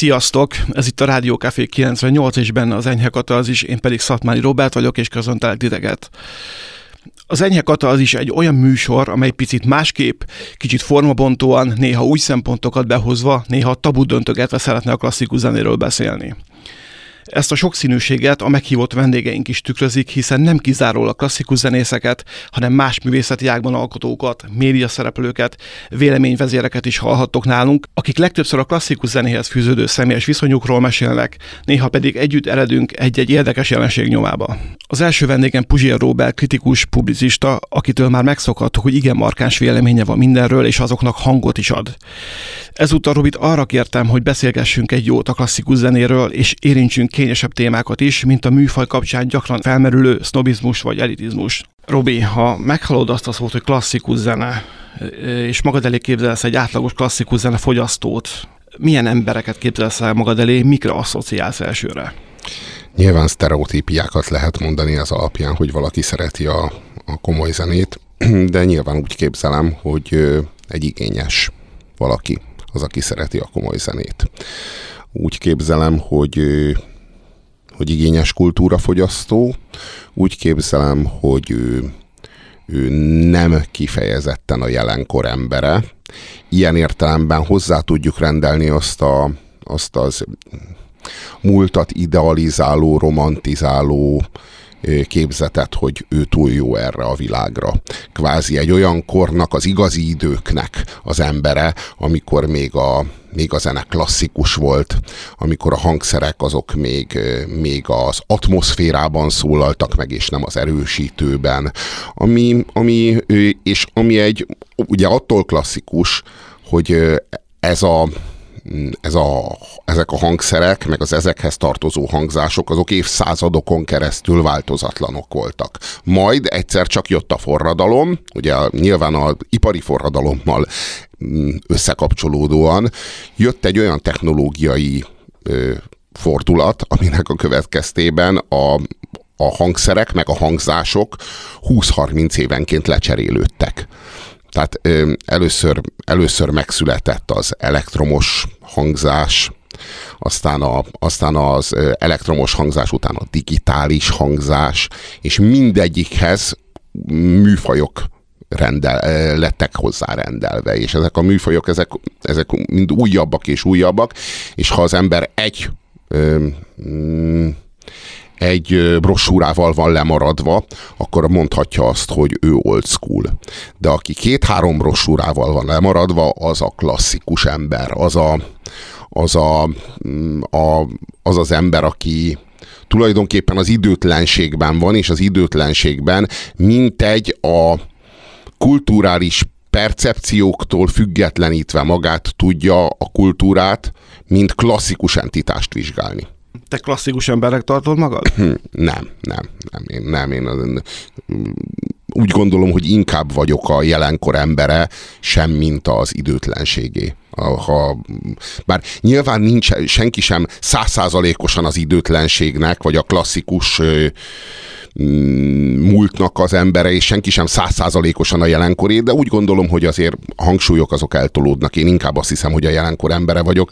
Sziasztok! Ez itt a Rádió Café 98 és benne az Enyhe Katalzis, én pedig Szatmári Róbert vagyok, és köszöntelek titeket. Az Enyhe Katalzis egy olyan műsor, amely picit másképp, kicsit formabontóan, néha új szempontokat behozva, néha tabut döntögetve szeretne a klasszikus zenéről beszélni. Ezt a sokszínűséget a meghívott vendégeink is tükrözik, hiszen nem kizárólag klasszikus zenészeket, hanem más művészeti ágban alkotókat, média szereplőket, véleményvezéreket is hallhattok nálunk, akik legtöbbször a klasszikus zenéhez fűződő személyes viszonyukról mesélnek, néha pedig együtt eredünk egy-egy érdekes jelenség nyomába. Az első vendégem Puzsér Róbert, kritikus, publicista, akitől már megszokhattuk, hogy igen markáns véleménye van mindenről, és azoknak hangot is ad. Ezúttal Robit arra kértem, hogy beszélgessünk egy jót a klasszikus zenéről, és érintsünk kényesebb témákat is, mint a műfaj kapcsán gyakran felmerülő sznobizmus vagy elitizmus. Robi, ha meghallod azt a szót, hogy klasszikus zene, és magad elé képzelsz egy átlagos klasszikus zene fogyasztót, milyen embereket képzelsz el magad elé, mikre asszociálsz elsőre? Nyilván sztereotípiákat lehet mondani az alapján, hogy valaki szereti a komoly zenét, de nyilván úgy képzelem, hogy egy igényes valaki az, aki szereti a komoly zenét. Úgy képzelem, hogy igényes kultúrafogyasztó, úgy képzelem, hogy ő nem kifejezetten a jelenkor embere. Ilyen értelemben hozzá tudjuk rendelni azt az múltat idealizáló, romantizáló képzetet, hogy ő túl jó erre a világra. Kvázi egy olyan kornak, az igazi időknek az embere, amikor még a zene klasszikus volt, amikor a hangszerek azok még az atmoszférában szólaltak meg, és nem az erősítőben. Ami egy, ugye attól klasszikus, hogy ezek a hangszerek, meg az ezekhez tartozó hangzások, azok évszázadokon keresztül változatlanok voltak. Majd egyszer csak jött a forradalom, ugye nyilván az ipari forradalommal összekapcsolódóan jött egy olyan technológiai fordulat, aminek a következtében a hangszerek, meg a hangzások 20-30 évenként lecserélődtek. Tehát először megszületett az elektromos hangzás, aztán az elektromos hangzás után a digitális hangzás, és mindegyikhez műfajok lettek hozzárendelve, és ezek a műfajok, ezek mind újabbak és újabbak, és ha az ember egy brossúrával van lemaradva, akkor mondhatja azt, hogy ő old school. De aki 2-3 brossúrával van lemaradva, az a klasszikus ember, az az ember, aki tulajdonképpen az időtlenségben van, és az időtlenségben mintegy a kulturális percepcióktól függetlenítve magát tudja a kultúrát, mint klasszikus entitást vizsgálni. Te klasszikus embernek tartod magad? Én úgy gondolom, hogy inkább vagyok a jelenkor embere, sem mint az időtlenségé. Bár nyilván senki sem 100%-osan az időtlenségnek, vagy a klasszikus múltnak az embere, és senki sem 100%-osan a jelenkoré, de úgy gondolom, hogy azért a hangsúlyok azok eltolódnak. Én inkább azt hiszem, hogy a jelenkor embere vagyok.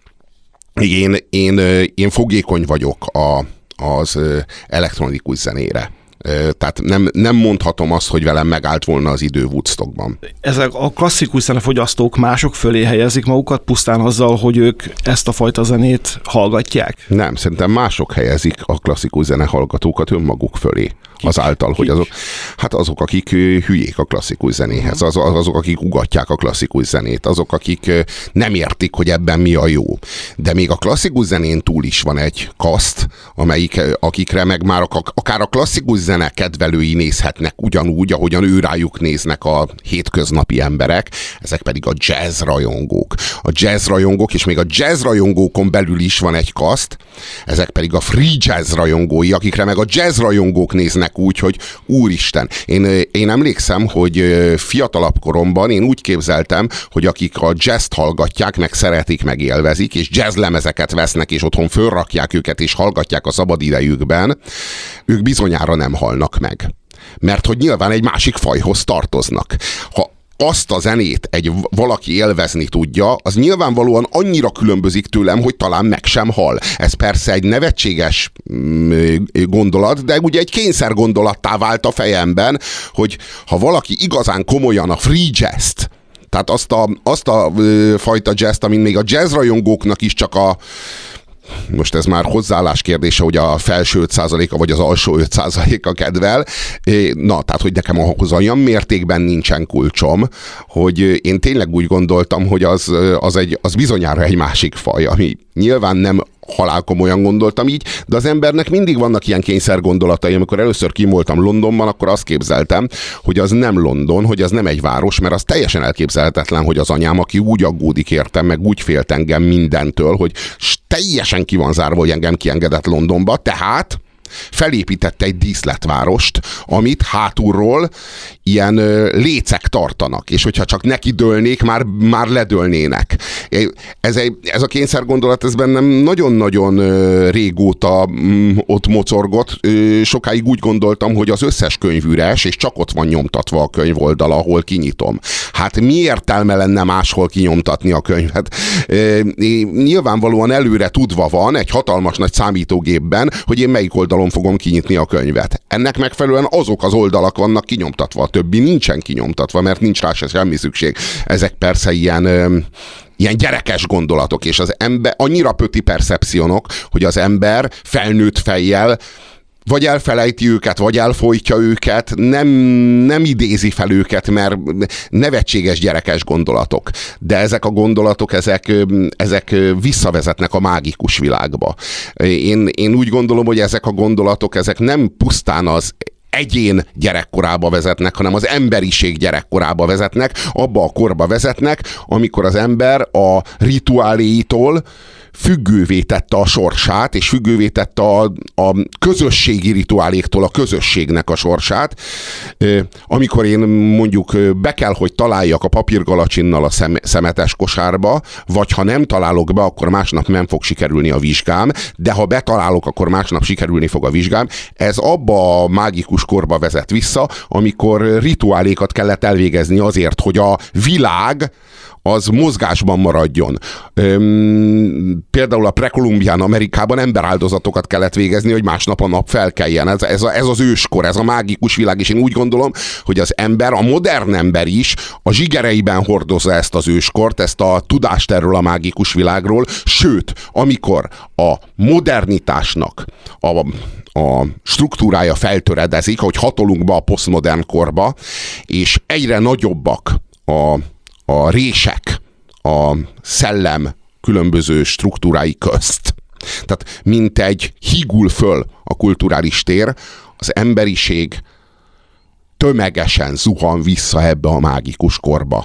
Én fogékony vagyok az elektronikus zenére. Tehát nem mondhatom azt, hogy velem megállt volna az idő Woodstockban. Ezek a klasszikus zenefogyasztók mások fölé helyezik magukat pusztán azzal, hogy ők ezt a fajta zenét hallgatják? Nem, szerintem mások helyezik a klasszikus zenehallgatókat önmaguk fölé. Azáltal, hogy azok, akik hülyék a klasszikus zenéhez, azok, akik ugatják a klasszikus zenét, azok, akik nem értik, hogy ebben mi a jó. De még a klasszikus zenén túl is van egy kaszt, akikre meg már akár a klasszikus zene kedvelői nézhetnek ugyanúgy, ahogyan őrájuk néznek a hétköznapi emberek, ezek pedig a jazz rajongók. A jazz rajongók, és még a jazz rajongókon belül is van egy kaszt, ezek pedig a free jazz rajongói, akikre meg a jazz rajongók néznek úgy, hogy úristen. Én emlékszem, hogy fiatalabb koromban én úgy képzeltem, hogy akik a jazzt hallgatják, meg szeretik, meg élvezik, és jazzlemezeket vesznek, és otthon fölrakják őket, és hallgatják a szabadidejükben, ők bizonyára nem halnak meg. Mert hogy nyilván egy másik fajhoz tartoznak. azt a zenét valaki élvezni tudja, az nyilvánvalóan annyira különbözik tőlem, hogy talán meg sem hal. Ez persze egy nevetséges gondolat, de ugye egy kényszer gondolattá vált a fejemben, hogy ha valaki igazán komolyan a free jazz-t, tehát azt a fajta jazz-t, amin még a jazzrajongóknak is csak most ez már hozzáállás kérdése, hogy a felső 5%-a vagy az alsó 5%-a kedvel. Na, tehát, hogy nekem ahhoz olyan mértékben nincsen kulcsom, hogy én tényleg úgy gondoltam, hogy az bizonyára egy másik faj, ami nyilván nem halálkomolyan gondoltam így, de az embernek mindig vannak ilyen kényszer gondolatai. Amikor először kim voltam Londonban, akkor azt képzeltem, hogy az nem London, hogy az nem egy város, mert az teljesen elképzelhetetlen, hogy az anyám, aki úgy aggódik értem, meg úgy félt engem mindentől, hogy teljesen ki van zárva, hogy engem kiengedett Londonba, tehát felépítette egy díszletvárost, amit hátulról ilyen lécek tartanak, és hogyha csak neki dőlnék, már ledőlnének. Ez a kényszer gondolat, ez bennem nagyon-nagyon régóta ott mocorgott. Sokáig úgy gondoltam, hogy az összes könyv üres, és csak ott van nyomtatva a könyv oldala, ahol kinyitom. Hát mi értelme lenne máshol kinyomtatni a könyvet? Nyilvánvalóan előre tudva van egy hatalmas nagy számítógépben, hogy én melyik oldalon fogom kinyitni a könyvet. Ennek megfelelően azok az oldalak vannak kinyomtatva, a többi nincsen kinyomtatva, mert nincs rá semmi szükség. Ezek persze ilyen gyerekes gondolatok, és az ember annyira pöti percepcionok, hogy az ember felnőtt fejjel vagy elfelejti őket, vagy elfojtja őket, nem idézi fel őket, mert nevetséges gyerekes gondolatok. De ezek a gondolatok, ezek visszavezetnek a mágikus világba. Én úgy gondolom, hogy ezek a gondolatok, ezek nem pusztán az egyén gyerekkorába vezetnek, hanem az emberiség gyerekkorába vezetnek, abba a korba vezetnek, amikor az ember a rituáléitól függővé tette a sorsát, és függővé tette a közösségi rituáléktól a közösségnek a sorsát. Amikor én mondjuk be kell, hogy találjak a papírgalacsinnal a szemetes kosárba, vagy ha nem találok be, akkor másnap nem fog sikerülni a vizsgám, de ha betalálok, akkor másnap sikerülni fog a vizsgám. Ez abba a mágikus korba vezet vissza, amikor rituálékat kellett elvégezni azért, hogy a világ az mozgásban maradjon. Például a prekolumbián Amerikában emberáldozatokat kellett végezni, hogy másnap a nap felkeljen. Ez az őskor, ez a mágikus világ, és én úgy gondolom, hogy az ember, a modern ember is a zsigereiben hordozza ezt az őskort, ezt a tudást erről a mágikus világról, sőt, amikor a modernitásnak a struktúrája feltöredezik, hogy hatolunk be a posztmodern korba, és egyre nagyobbak a rések a szellem különböző struktúrái közt. Tehát mint egy hígul föl a kulturális tér, az emberiség tömegesen zuhan vissza ebbe a mágikus korba.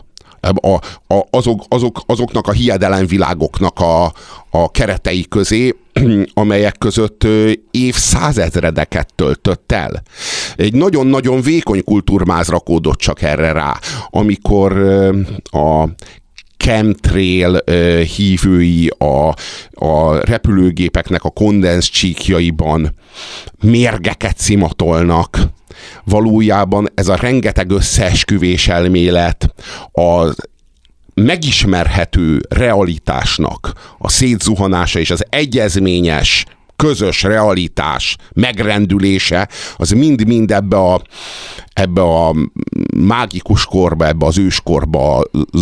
Azoknak a hiedelemvilágoknak a keretei közé, amelyek között évszázezredeket töltött el. Egy nagyon-nagyon vékony kultúrmáz rakódott csak erre rá, amikor a chemtrail hívői a repülőgépeknek a kondenszcsíkjaiban mérgeket szimatolnak. Valójában ez a rengeteg összeesküvés elmélet az megismerhető realitásnak a szétzuhanása és az egyezményes, közös realitás megrendülése, az mind-mind ebbe a mágikus korba, ebbe az őskorba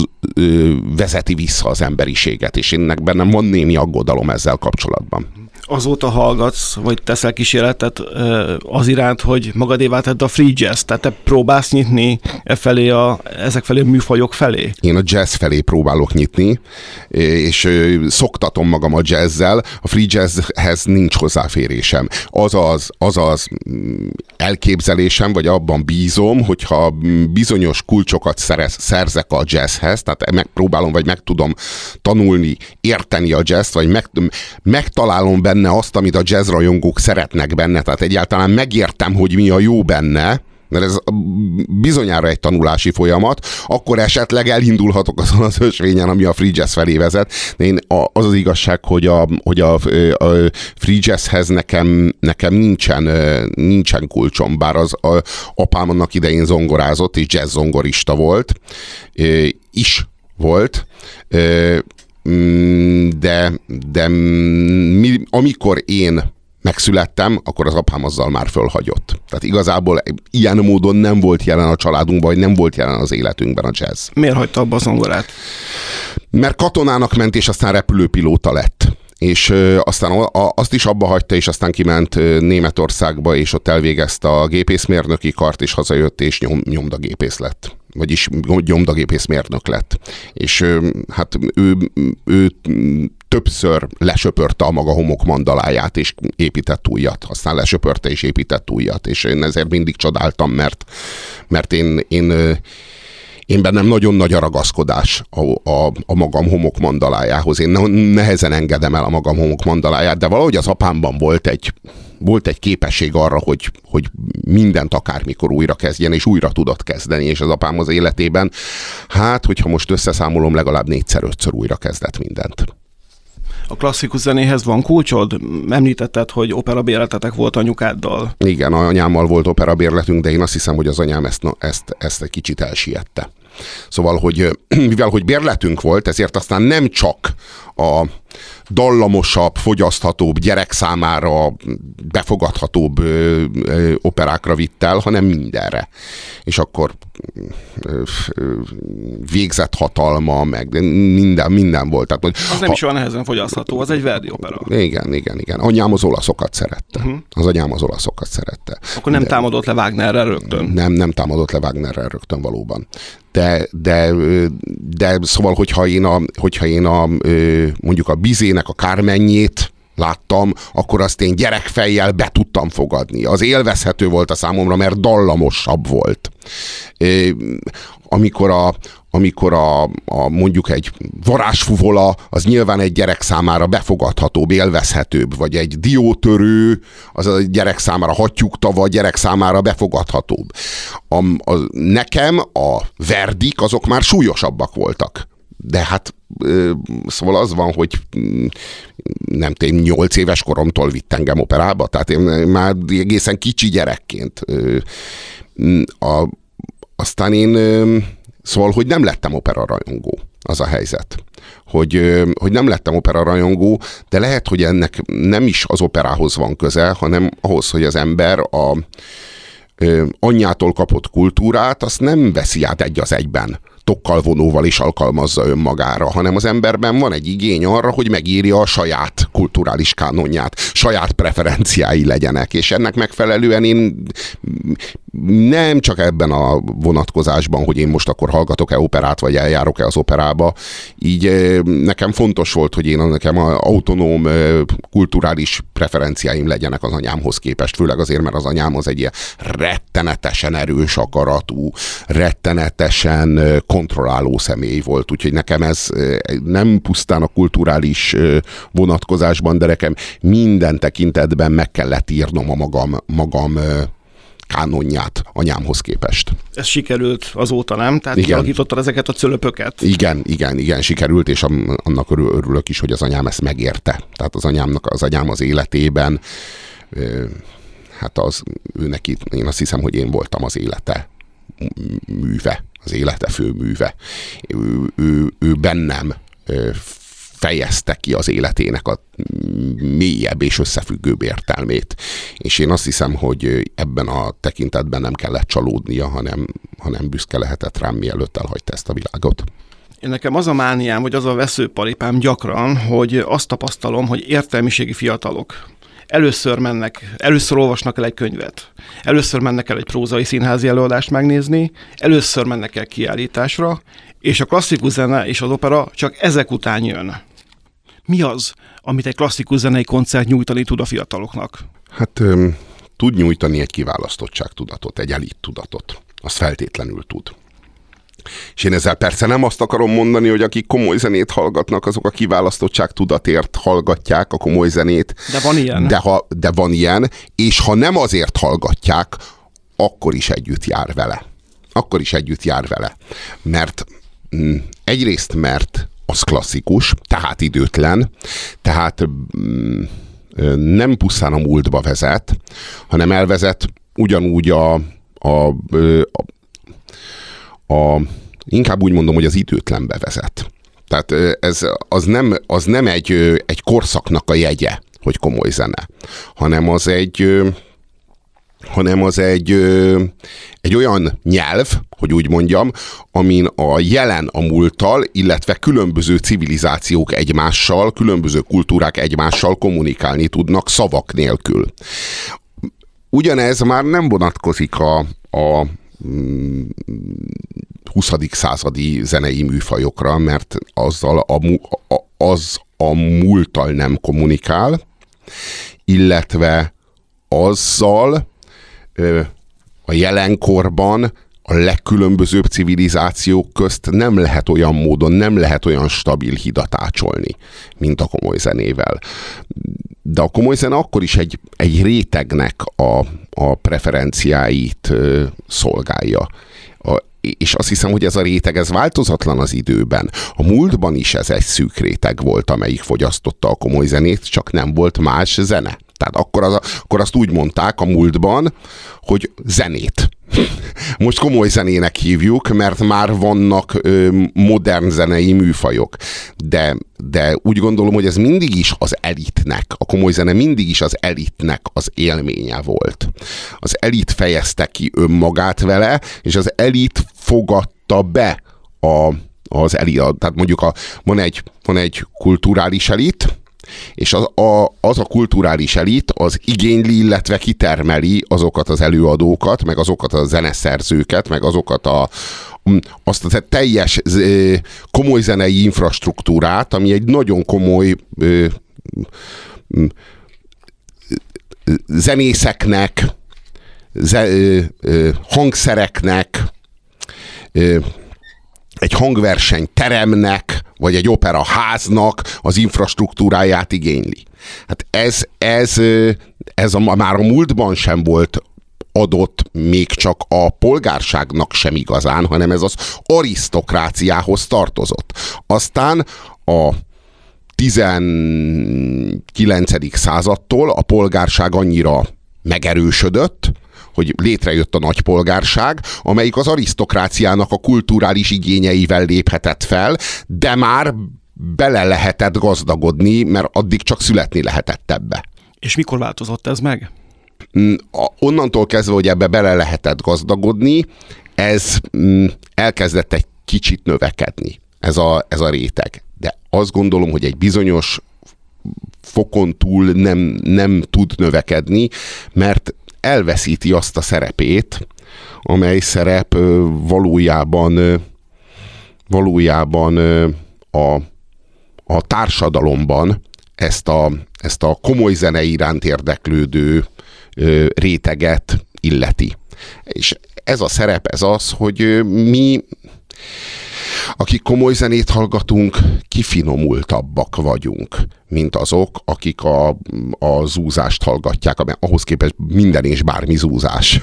vezeti vissza az emberiséget, és ennek bennem van némi aggodalom ezzel kapcsolatban. Azóta hallgatsz, vagy teszel kísérletet az iránt, hogy magadévá tedd a free jazz, tehát te próbálsz nyitni ezek felé a műfajok felé? Én a jazz felé próbálok nyitni, és szoktatom magam a jazzzel, a free jazzhez nincs hozzáférésem. Az elképzelésem, vagy abban bízom, hogyha bizonyos kulcsokat szerzek a jazzhez, tehát megpróbálom, vagy meg tudom tanulni, érteni a jazzt, vagy megtalálom benne azt, amit a jazzrajongók szeretnek benne, tehát egyáltalán megértem, hogy mi a jó benne, mert ez bizonyára egy tanulási folyamat, akkor esetleg elindulhatok azon az ösvényen, ami a free jazz felé vezet. De az az igazság, hogy a free jazzhez nekem nincsen kulcsom, bár az apám annak idején zongorázott, és jazz zongorista volt, de amikor én megszülettem, akkor az apám azzal már fölhagyott. Tehát igazából ilyen módon nem volt jelen a családunkban, vagy nem volt jelen az életünkben a jazz. Miért hagyta abba a zongorát? Mert katonának ment, és aztán repülőpilóta lett. És aztán azt is abba hagyta, és aztán kiment Németországba, és ott elvégezte a gépészmérnöki kart, és hazajött, és nyomdagépész lett. Vagyis nyomdagépészmérnök lett. És hát ő többször lesöpörte a maga homokmandaláját, és épített újat. Aztán lesöpörte, és épített újat. És én ezért mindig csodáltam, mert én bennem nagyon nagy a ragaszkodás a magam homokmandalájához. Én nehezen engedem el a magam homokmandaláját, de valahogy az apámban volt egy képesség arra, hogy mindent akármikor újra kezdjen, és újra tudott kezdeni, és az apám az életében, hát, hogyha most összeszámolom, legalább 4-5-ször újra kezdett mindent. A klasszikus zenéhez van kulcsod? Említetted, hogy operabérletetek volt anyukáddal. Igen, anyámmal volt operabérletünk, de én azt hiszem, hogy az anyám ezt egy kicsit elsiette. Szóval, mivel hogy bérletünk volt, ezért aztán nem csak a dallamosabb, fogyaszthatóbb, gyerek számára befogadhatóbb operákra vitt el, hanem mindenre. És akkor végzett hatalma, meg minden volt. Tehát, az nem is olyan nehezen fogyasztható, az egy Verdi opera. Igen. Anyám az olaszokat szerette. Az anyám az olaszokat szerette. Akkor nem támadott le Wagnerrel rögtön? Nem támadott le Wagnerrel rögtön valóban. De szóval, hogyha én mondjuk a Bizének a Carmenjét láttam, akkor azt én gyerekfejjel be tudtam fogadni. Az élvezhető volt a számomra, mert dallamosabb volt. Amikor mondjuk egy varázsfuvola, az nyilván egy gyerek számára befogadhatóbb, élvezhetőbb, vagy egy diótörő, az a gyerek számára hattyúktava, a gyerek számára befogadhatóbb. Nekem a Verdik azok már súlyosabbak voltak. De hát szóval az van, hogy nem tudom, 8 éves koromtól vitt engem operába, tehát én már egészen kicsi gyerekként. Aztán én szóval, hogy nem lettem operarajongó, az a helyzet. Hogy nem lettem operarajongó, de lehet, hogy ennek nem is az operához van köze, hanem ahhoz, hogy az ember anyjától kapott kultúrát, azt nem veszi át egy az egyben. Tokkal vonóval is alkalmazza önmagára, hanem az emberben van egy igény arra, hogy megírja a saját kulturális kánonját, saját preferenciái legyenek, és ennek megfelelően én nem csak ebben a vonatkozásban, hogy én most akkor hallgatok-e operát, vagy eljárok-e az operába, így nekem fontos volt, hogy nekem autonóm kulturális preferenciáim legyenek az anyámhoz képest, főleg azért, mert az anyám az egy ilyen rettenetesen erős akaratú, rettenetesen kontrolláló személy volt, úgyhogy nekem ez nem pusztán a kulturális vonatkozásban, de nekem minden tekintetben meg kellett írnom a magam kánonját anyámhoz képest. Ez sikerült azóta, nem? Tehát kialakítottad ezeket a cölöpöket? Igen, sikerült, és annak örülök is, hogy az anyám ezt megérte. Tehát az anyám az életében, hát ő neki, én azt hiszem, hogy én voltam az élete műve, az élete főműve. Ő bennem fejezte ki az életének a mélyebb és összefüggőbb értelmét. És én azt hiszem, hogy ebben a tekintetben nem kellett csalódnia, hanem büszke lehetett rám, mielőtt elhagyta ezt a világot. Én nekem az a mániám, vagy az a veszőparipám gyakran, hogy azt tapasztalom, hogy értelmiségi fiatalok először olvasnak el egy könyvet, először mennek el egy prózai színházi előadást megnézni, először mennek el kiállításra, és a klasszikus zene és az opera csak ezek után jön. Mi az, amit egy klasszikus zenei koncert nyújtani tud a fiataloknak? Hát tud nyújtani egy kiválasztottságtudatot, egy elittudatot. Azt feltétlenül tud. És én ezzel persze nem azt akarom mondani, hogy akik komoly zenét hallgatnak, azok a kiválasztottságtudatért hallgatják a komoly zenét. De van ilyen. De van ilyen, és ha nem azért hallgatják, akkor is együtt jár vele. Akkor is együtt jár vele. Mert egyrészt, mert az klasszikus, tehát időtlen, tehát nem pusztán a múltba vezet, hanem elvezet ugyanúgy inkább úgy mondom, hogy az időtlenbe vezet. Tehát az nem egy korszaknak a jegye, hogy komoly zene, hanem az egy olyan nyelv, hogy úgy mondjam, amin a jelen a múlttal, illetve különböző civilizációk egymással, különböző kultúrák egymással kommunikálni tudnak szavak nélkül. Ugyanez már nem vonatkozik a 20. századi zenei műfajokra, mert azzal az a múlttal nem kommunikál, illetve azzal a jelenkorban a legkülönbözőbb civilizációk közt nem lehet olyan módon, nem lehet olyan stabil hidat ácsolni, mint a komoly zenével. De a komoly zene akkor is egy rétegnek a preferenciáit szolgálja. És azt hiszem, hogy ez a réteg, ez változatlan az időben. A múltban is ez egy szűk réteg volt, amelyik fogyasztotta a komoly zenét, csak nem volt más zene. Tehát akkor azt úgy mondták a múltban, hogy zenét. Most komoly zenének hívjuk, mert már vannak modern zenei műfajok. De úgy gondolom, hogy ez mindig is az elitnek, a komoly zene mindig is az elitnek az élménye volt. Az elit fejezte ki önmagát vele, és az elit fogadta be az elit. Tehát mondjuk van egy kulturális elit, és az a kulturális elit az igényli, illetve kitermeli azokat az előadókat, meg azokat a zeneszerzőket, meg azokat azt a teljes komoly zenei infrastruktúrát, ami egy nagyon komoly zenészeknek, hangszereknek, egy hangversenyteremnek, vagy egy operaháznak az infrastruktúráját igényli. Hát ez már a múltban sem volt adott még csak a polgárságnak sem igazán, hanem ez az arisztokráciához tartozott. Aztán a 19. századtól a polgárság annyira megerősödött, hogy létrejött a nagypolgárság, amelyik az arisztokráciának a kulturális igényeivel léphetett fel, de már bele lehetett gazdagodni, mert addig csak születni lehetett ebbe. És mikor változott ez meg? Onnantól kezdve, hogy ebbe bele lehetett gazdagodni, ez elkezdett egy kicsit növekedni, ez a réteg. De azt gondolom, hogy egy bizonyos fokon túl nem tud növekedni, mert elveszíti azt a szerepét, amely szerep valójában a társadalomban ezt a komoly zene iránt érdeklődő réteget illeti. És ez a szerep, ez az, hogy mi, akik komoly zenét hallgatunk, kifinomultabbak vagyunk, mint azok, akik a zúzást hallgatják, ahhoz képest minden és bármi zúzás.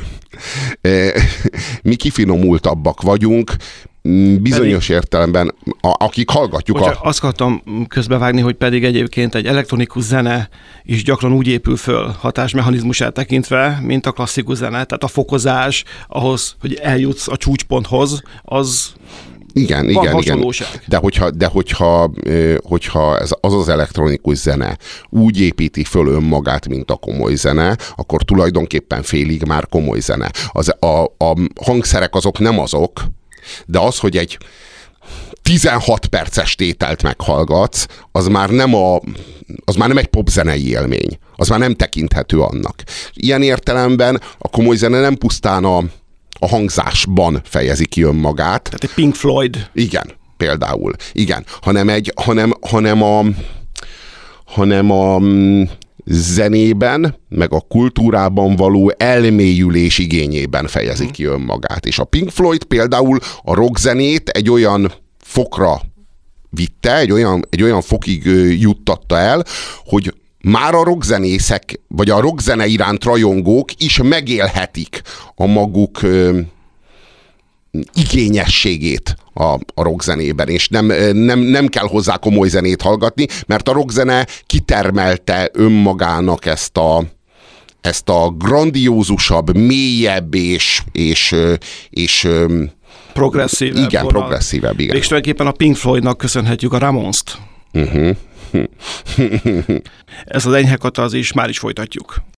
Mi kifinomultabbak vagyunk, bizonyos értelemben, akik hallgatjuk Azt akartam közbevágni, hogy pedig egyébként egy elektronikus zene is gyakran úgy épül föl hatásmechanizmusát tekintve, mint a klasszikus zene. Tehát a fokozás ahhoz, hogy eljutsz a csúcsponthoz, az... Igen. De hogyha ez az elektronikus zene úgy építi föl önmagát, mint a komoly zene, akkor tulajdonképpen félig már komoly zene. A hangszerek azok nem azok, de az, hogy egy 16 perces tételt meghallgatsz, az már nem egy popzenei élmény. Az már nem tekinthető annak. Ilyen értelemben a komoly zene nem pusztán a hangzásban fejezi ki önmagát. Tehát egy Pink Floyd. Igen, például. Igen, hanem a zenében, meg a kultúrában való elmélyülés igényében fejezi ki önmagát. És a Pink Floyd például a rockzenét egy olyan fokra vitte, egy olyan fokig juttatta el, hogy már a rockzenészek, vagy a rockzene iránt rajongók is megélhetik a maguk igényességét a rockzenében, és nem kell hozzá komoly zenét hallgatni, mert a rockzene kitermelte önmagának ezt a grandiózusabb, mélyebb és progresszívebb. Igen, progresszívebb, igen. És tulajdonképpen a Pink Floydnak köszönhetjük a Ramones-t. Ez az enyhe katalzis, már is folytatjuk.